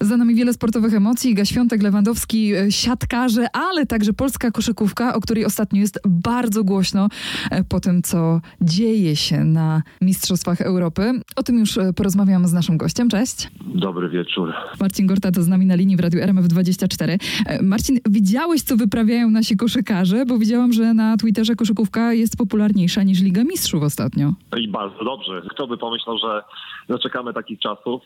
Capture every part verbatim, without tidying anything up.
Za nami wiele sportowych emocji. Iga Świątek, Lewandowski, siatkarze, ale także polska koszykówka, o której ostatnio jest bardzo głośno po tym, co dzieje się na Mistrzostwach Europy. O tym już porozmawiam z naszym gościem. Cześć. Dobry wieczór. Marcin Gorta to z nami na linii w Radiu R M F dwadzieścia cztery. Marcin, widziałeś, co wyprawiają nasi koszykarze? Bo widziałam, że na Twitterze koszykówka jest popularniejsza niż Liga Mistrzów ostatnio. I bardzo dobrze. Kto by pomyślał, że doczekamy takich czasów.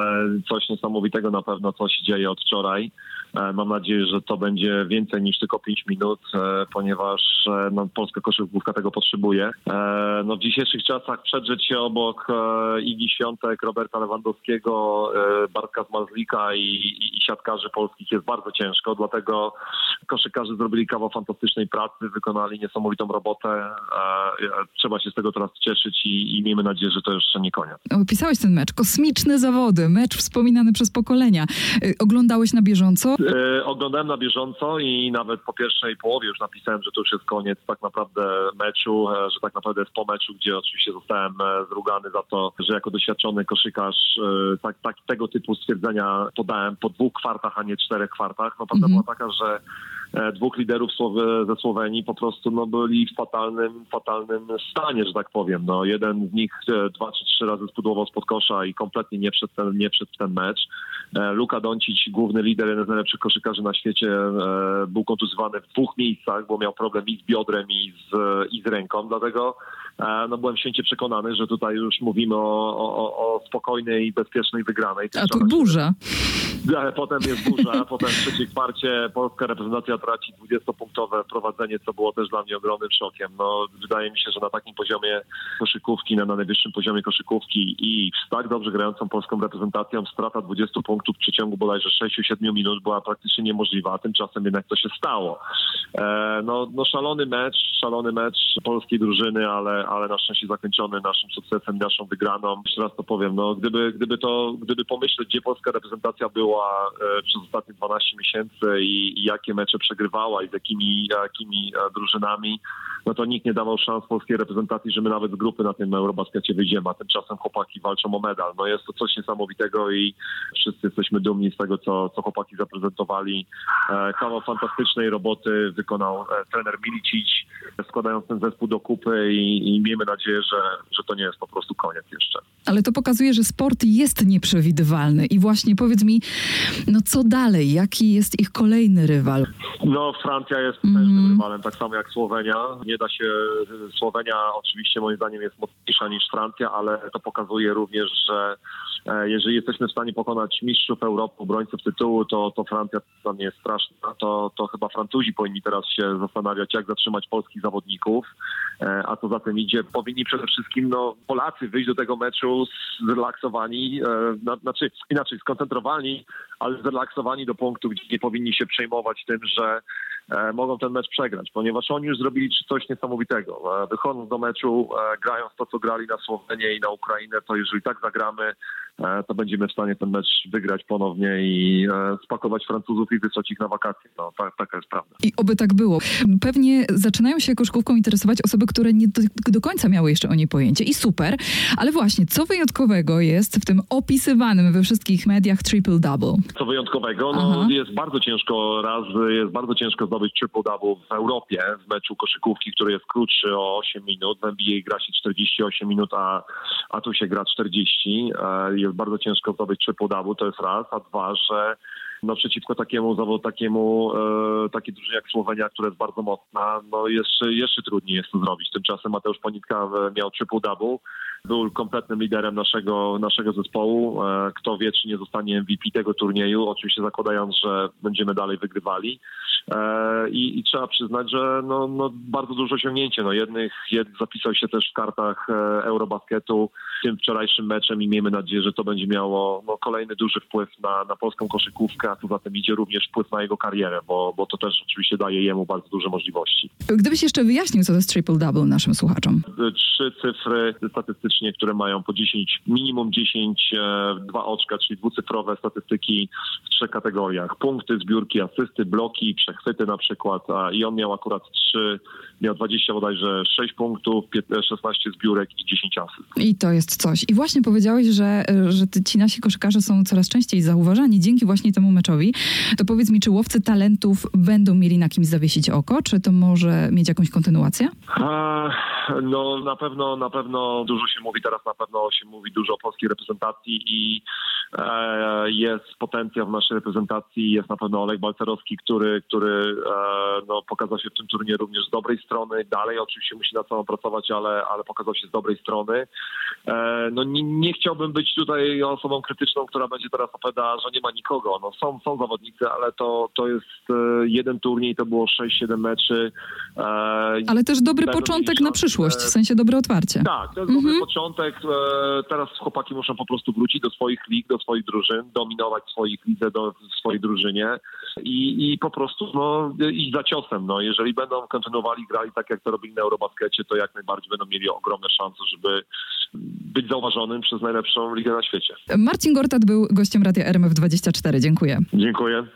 Coś niesamowitego na pewno, co się dzieje od wczoraj. Mam nadzieję, że to będzie więcej niż tylko pięć minut, ponieważ no, polska koszykówka tego potrzebuje. No, w dzisiejszych czasach przedrzeć się obok Igi Świątek, Roberta Lewandowskiego, Bartka Zmarzlika i, i, i siatkarzy polskich jest bardzo ciężko, dlatego koszykarze zrobili kawał fantastycznej pracy, wykonali niesamowitą robotę. Trzeba się z tego teraz cieszyć i, i miejmy nadzieję, że to jeszcze nie koniec. Opisałeś ten mecz. Kosmiczne zawody, mecz wspominany przez pokolenia. Oglądałeś na bieżąco? Yy, oglądałem na bieżąco i nawet po pierwszej połowie już napisałem, że to już jest koniec tak naprawdę meczu, że tak naprawdę jest po meczu, gdzie oczywiście zostałem zrugany za to, że jako doświadczony koszykarz yy, tak, tak, tego typu stwierdzenia podałem po dwóch kwartach, a nie czterech kwartach. No prawda mm-hmm. była taka, że dwóch liderów ze Słowenii po prostu no, byli w fatalnym, fatalnym stanie, że tak powiem. No, jeden z nich dwa czy trzy razy spudłował spod kosza i kompletnie nie wszedł ten, nie wszedł w ten mecz. Luka Doncic, główny lider, jeden z najlepszych koszykarzy na świecie, był kontuzjowany w dwóch miejscach, bo miał problem i z biodrem, i z, i z ręką. Dlatego no, byłem święcie przekonany, że tutaj już mówimy o, o, o spokojnej i bezpiecznej wygranej. A tu burza. Potem jest burza, potem w trzeciej kwarcie polska reprezentacja traci dwudziestopunktowe prowadzenie, co było też dla mnie ogromnym szokiem. No, wydaje mi się, że na takim poziomie koszykówki, na, na najwyższym poziomie koszykówki i z tak dobrze grającą polską reprezentacją strata dwudziestu punktów w przeciągu bodajże sześciu siedmiu minut była praktycznie niemożliwa, a tymczasem jednak to się stało. E, no, no szalony mecz, szalony mecz polskiej drużyny, ale, ale na szczęście zakończony naszym sukcesem, naszą wygraną. Jeszcze raz to powiem, no, gdyby, gdyby to, gdyby pomyśleć, gdzie polska reprezentacja była e, przez ostatnie dwanaście miesięcy i, i jakie mecze przegrywała i z jakimi, jakimi drużynami, no to nikt nie dawał szans polskiej reprezentacji, że my nawet z grupy na tym Eurobaskecie wyjdziemy, a tymczasem chłopaki walczą o medal. No jest to coś niesamowitego i wszyscy jesteśmy dumni z tego, co, co chłopaki zaprezentowali. E, kawał fantastycznej roboty wykonał e, trener Milicic, składając ten zespół do kupy i, i miejmy nadzieję, że, że to nie jest po prostu koniec jeszcze. Ale to pokazuje, że sport jest nieprzewidywalny i właśnie powiedz mi, no co dalej? Jaki jest ich kolejny rywal? No, Francja jest potężnym mm. rywalem, tak samo jak Słowenia. Nie da się, Słowenia oczywiście moim zdaniem jest mocniejsza niż Francja, ale to pokazuje również, że jeżeli jesteśmy w stanie pokonać mistrzów Europy, obrońców tytułu, to, to Francja dla mnie jest straszna. To, to chyba Francuzi powinni teraz się zastanawiać, jak zatrzymać polskich zawodników, a co za tym idzie, powinni przede wszystkim no, Polacy wyjść do tego meczu zrelaksowani, znaczy inaczej skoncentrowani, ale zrelaksowani do punktu, gdzie nie powinni się przejmować tym, że e, mogą ten mecz przegrać, ponieważ oni już zrobili coś niesamowitego. E, wychodząc do meczu, e, grając to, co grali na Słowenię i na Ukrainę, to jeżeli tak zagramy, e, to będziemy w stanie ten mecz wygrać ponownie i e, spakować Francuzów i wysłać ich na wakacje. No, ta, taka jest prawda. I oby tak było. Pewnie zaczynają się koszykówką interesować osoby, które nie do, do końca miały jeszcze o niej pojęcie i super, ale właśnie, co wyjątkowego jest w tym opisywanym we wszystkich mediach triple-double? Co wyjątkowego? No, jest bardzo ciężko raz, jest bardzo ciężko zdobyć triple-double w Europie, w meczu koszykówki, który jest krótszy o osiem minut. W N B A gra się czterdzieści osiem minut, a, a tu się gra czterdzieści. Jest bardzo ciężko zdobyć triple-double, to jest raz. A dwa, że no przeciwko takiemu zawodu, takiemu e, takiej drużynie jak Słowenia, która jest bardzo mocna, no jeszcze, jeszcze trudniej jest to zrobić. Tymczasem Mateusz Ponitka miał triple-double, był kompletnym liderem naszego, naszego zespołu. E, kto wie, czy nie zostanie M V P tego turnieju, oczywiście zakładając, że będziemy dalej wygrywali. E, i, I trzeba przyznać, że no, no bardzo duże osiągnięcie. No jednych, jednych zapisał się też w kartach e, Eurobasketu tym wczorajszym meczem i miejmy nadzieję, że to będzie miało no, kolejny duży wpływ na, na polską koszykówkę, a tu za tym idzie również wpływ na jego karierę, bo, bo to też oczywiście daje jemu bardzo duże możliwości. Gdybyś jeszcze wyjaśnił, co to jest triple-double naszym słuchaczom. Trzy cyfry statystycznie, które mają po dziesięć, minimum dziesięć, dwa oczka, czyli dwucyfrowe statystyki w trzech kategoriach. Punkty, zbiórki, asysty, bloki, przechwyty na przykład. A, I on miał akurat trzy, miał dwadzieścia bodajże sześć punktów, szesnaście zbiórek i dziesięć asyst. I to jest coś. I właśnie powiedziałeś, że, że ci nasi koszykarze są coraz częściej zauważani dzięki właśnie temu meczowi. To powiedz mi, czy łowcy talentów będą mieli na kimś zawiesić oko? Czy to może mieć jakąś kontynuację? A, no na pewno, na pewno dużo się mówi teraz, na pewno się mówi dużo o polskiej reprezentacji i e, jest potencjał w naszej reprezentacji. Jest na pewno Oleg Balcerowski, który, który e, no, pokazał się w tym turnieju również z dobrej strony. Dalej oczywiście musi nad sobą pracować, ale, ale pokazał się z dobrej strony. E, no nie, nie chciałbym być tutaj osobą krytyczną, która będzie teraz opowiadała, że nie ma nikogo. No są, są zawodnicy, ale to, to jest e, jeden turniej, to było sześć siedem meczy. E, ale też dobry początek na przyszłość, w sensie dobre otwarcie. Tak, to jest mhm. dobry początek. E, teraz chłopaki muszą po prostu wrócić do swoich lig, do swoich drużyn, dominować w swoich lidze, do, w swojej drużynie i, i po prostu no, iść za ciosem. No. Jeżeli będą kontynuowali, grali tak, jak to robili na Eurobaskecie, to jak najbardziej będą mieli ogromne szanse, żeby być zauważonym przez najlepszą ligę na świecie. Marcin Gortat był gościem Radia R M F dwadzieścia cztery. Dziękuję. Dziękuję.